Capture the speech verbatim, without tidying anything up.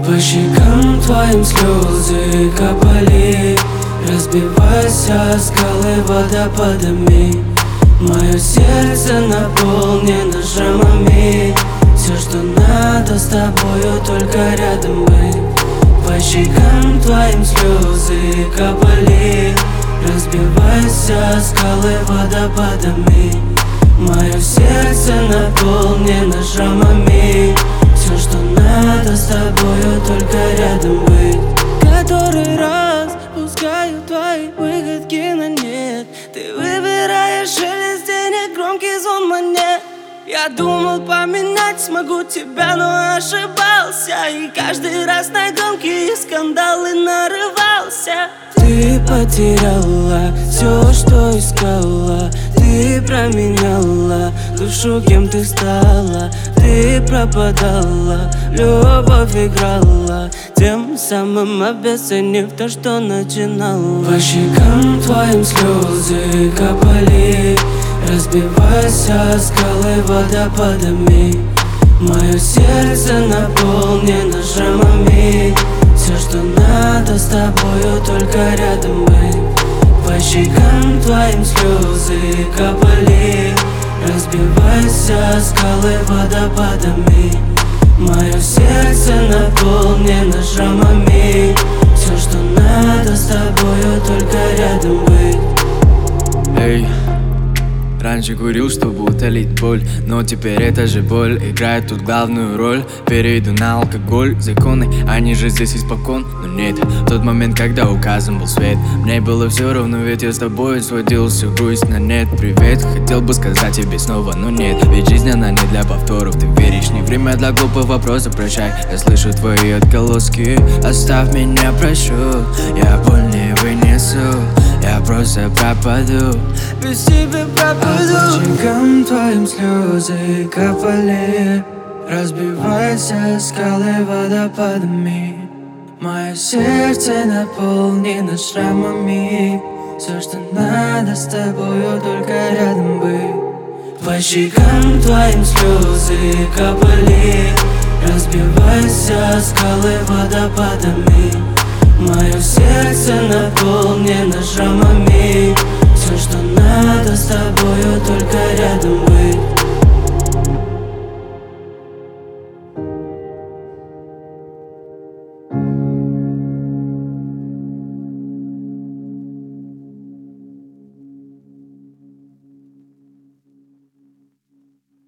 По щекам твоим слезы капали, разбиваясь о скалы водопадами. Мое сердце наполнено шрамами. Все, что надо, с тобою только рядом быть. По щекам твоим слезы капали, разбиваясь о скалы водопадами. Мое сердце наполнено шрамами. Все, что надо, с тобою только рядом быть. Который раз пускаю твои выходки на нет. Ты выбираешь шелест денег, громкий звон монет. Я думал поменять смогу тебя, но ошибался. И каждый раз на громкие скандалы нарывался. Ты потеряла все, что искала. Ты променяла душу, кем ты стала. Ты пропадала, любовь играла, тем самым обесценив то, что начинала. По щекам твоим слезы капали, разбиваясь о скалы водопадами. Мое сердце наполнено шрамами. Все, что надо, с тобою только рядом быть. По щекам твоим слезы капали, разбиваясь о скалы водопадами. Мое сердце наполнено шрамами. Все, что надо, с тобою только рядом быть. Эй, раньше курил, чтобы утолить боль, но теперь эта же боль играет тут главную роль. Перейду на алкоголь, законы, они же здесь испокон. Но нет, в тот момент, когда указан был свет, мне было все равно, ведь я с тобой сводил всю грусть на нет. Привет, хотел бы сказать тебе снова, но нет, ведь жизнь она не для повторов. Ты веришь, не время для глупых вопросов, прощай. Я слышу твои отголоски, оставь меня, прошу. Я боль не вынесу, я просто пропаду, без тебя пропаду. А по щекам твоим слезы капали, разбиваясь о скалы водопадами. Мое сердце наполнено шрамами. Все, что надо, с тобою только рядом быть. По щекам твоим слезы капали, разбиваясь о скалы водопадами. Мое сердце наполнено шрамами. Все, что надо, с тобою только рядом быть.